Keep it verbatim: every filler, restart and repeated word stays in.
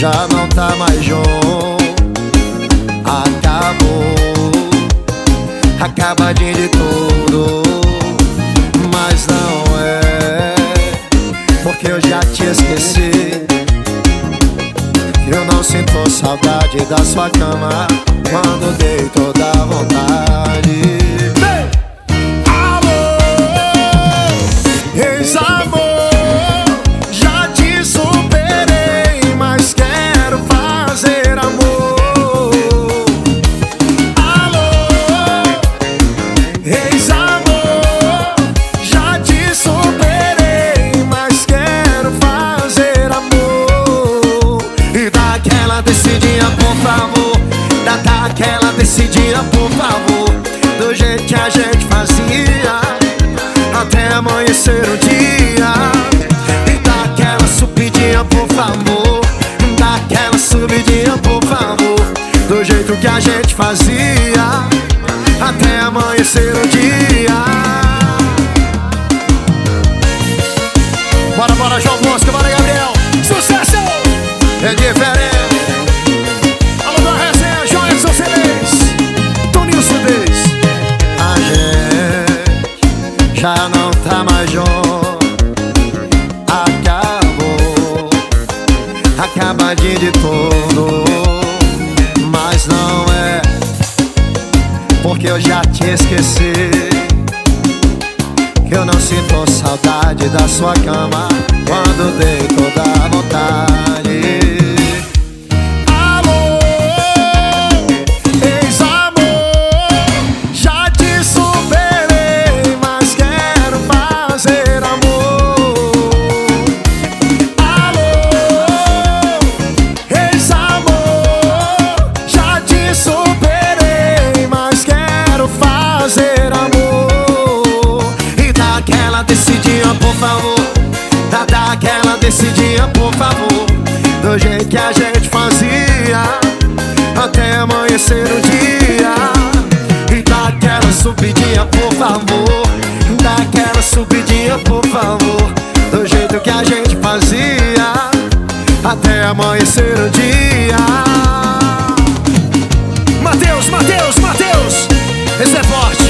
já não tá mais junto. Acabou, acabadinho de tudo. Mas não é, porque eu já te esqueci. Eu não sinto saudade da sua cama quando dei toda a vontade. Alô, ex-amor, já te superei, mas quero fazer amor. Alô, ex-amor, já te superei, mas quero fazer amor. E dá aquela descidinha, por favor. Dá, dá aquela descidinha, por favor. Do jeito que a gente fazia, até amanhecer o dia. E dá aquela subidinha, por favor. Dá aquela subidinha, por favor. Do jeito que a gente fazia, até amanhecer o dia. Bora, bora, João Bosco, bora, Gabriel. Sucesso! É diferente. Alô, da resenha, Joia Socialês, Toninho Sudez. A gente já não tá mais junto. Acabou, acabadinho de tudo. Mas não é, porque eu já te esqueci. Que eu não sinto saudade da sua cama quando dei toda a vontade. Alô, ex-amor, já te superei, mas quero fazer amor. Alô, ex-amor, já te superei, mas quero fazer amor. Aquela descidinha, por favor. Dá, dá aquela descidinha, por favor. Do jeito que a gente fazia, até amanhecer o dia. E dá aquela subidinha, por favor. Dá aquela subidinha, por favor. Do jeito que a gente fazia, até amanhecer o dia. Mateus, Mateus, Mateus, esse é forte.